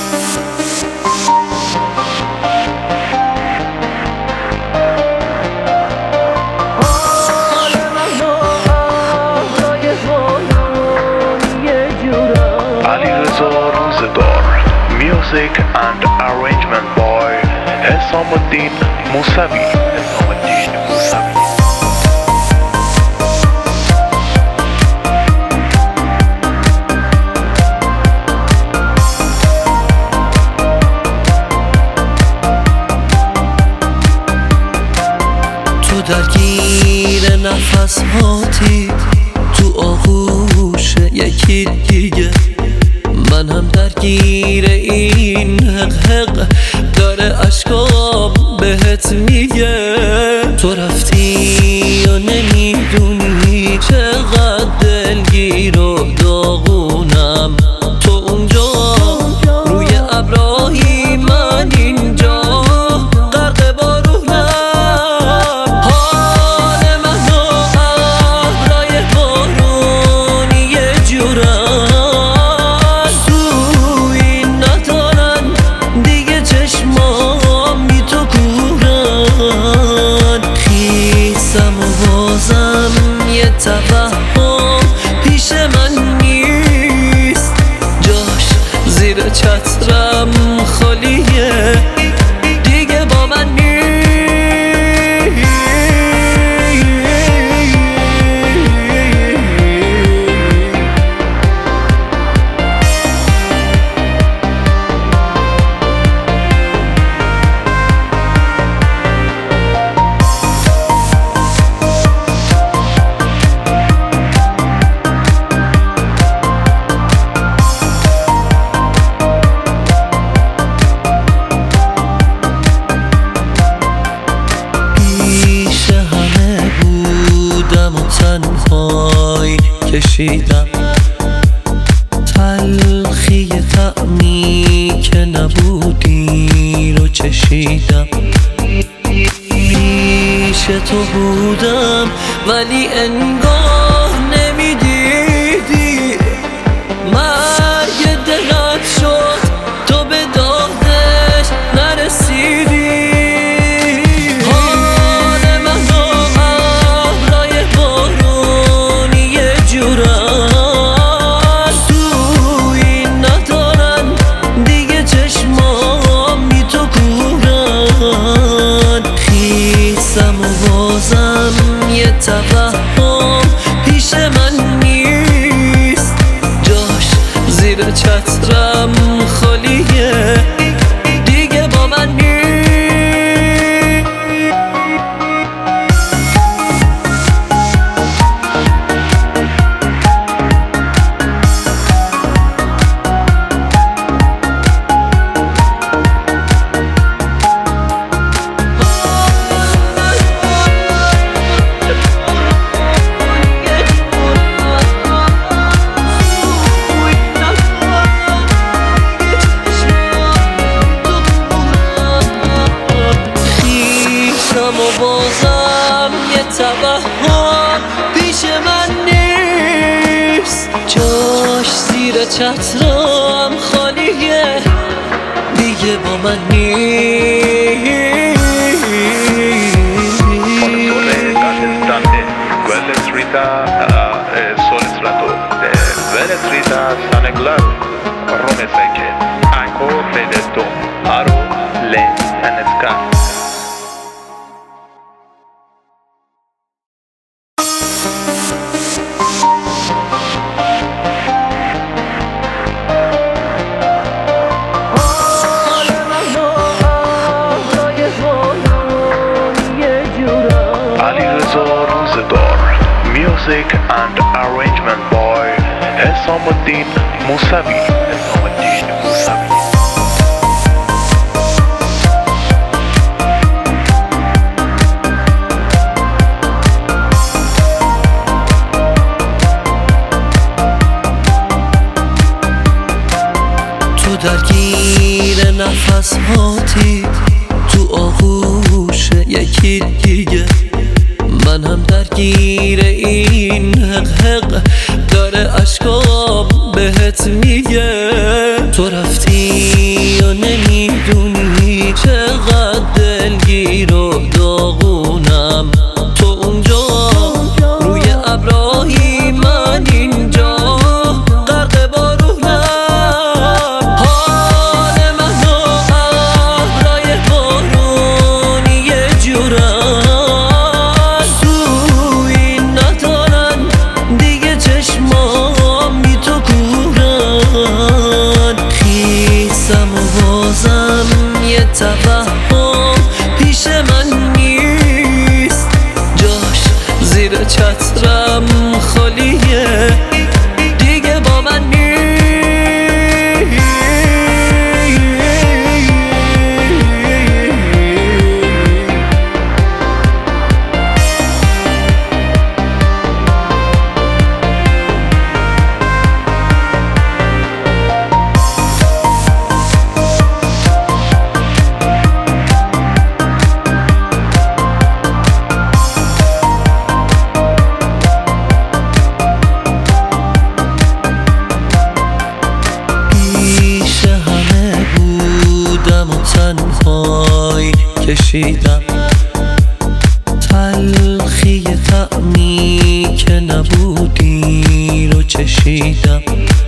Music and arrangement by Hesamuddin Musavi. تو درگیر نفس هاتی، تو آغوش یکی دیگه، من هم درگیر این حق داره اشکام بهت میگه. تو رفتی و نمیدونی چقدر دلگیر و داغونم. تو اونجا روی ابرایی، من اینجا غرق بارونم. حال من و ابرای بارونی یه جورم، توهم پیش من نیست، جاش زیر چترم خالیه، دیگه با من نیست. تنهایی کشیدم تلخی طعمی که نبودی رو چشیدم. پیش تو بودم ولی انگار نمیدیدی، مرگ دلت شد تو به دادش نرسیدی. توهم پیش من نیست، جاش زیر چترم خالیه، دیگه با من نیست. و بازم یه توهم پیش من نیست، جاش زیر چترم خالیه، دیگه با من نیست. Music and arrangement by Hesamuddin Musavi. تو درگیر نفس هاتی، تو آغوش یکی دیگه، من هم درگیر این حق داره اشکام بهت میگه. تو رفتی بازم یه توهم پیش من نیست، جاش زیر چترم خالیه، دیگه با من نیست. تنهایی کشیدم تلخی طعمی که نبودی رو چشیدم،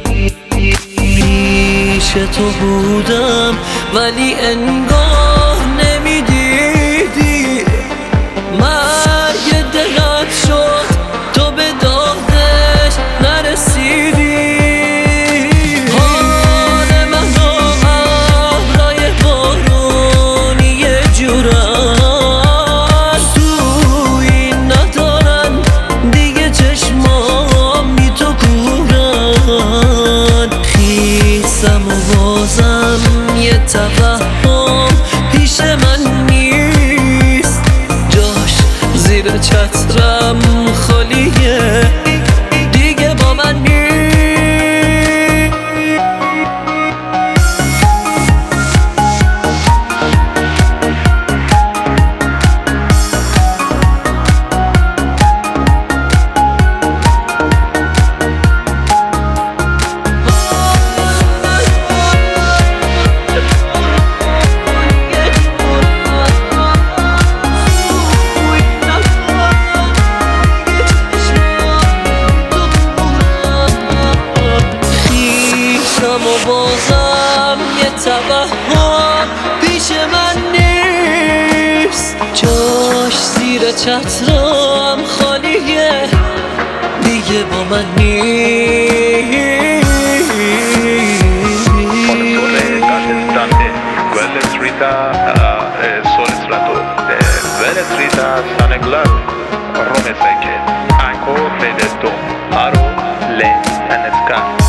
پیش تو بودم ولی انگار نمیدیدی، مرگ دلت شد تو به دادش نرسیدی. بازم یه توهم پیش من نیست، جاش زیر چترم خالیه، دیگه با من نیست. و بازم یه توهم پیش من نیست، جاش زیر چترم خالیه، دیگه با من نیست. Ancora del tuo aro le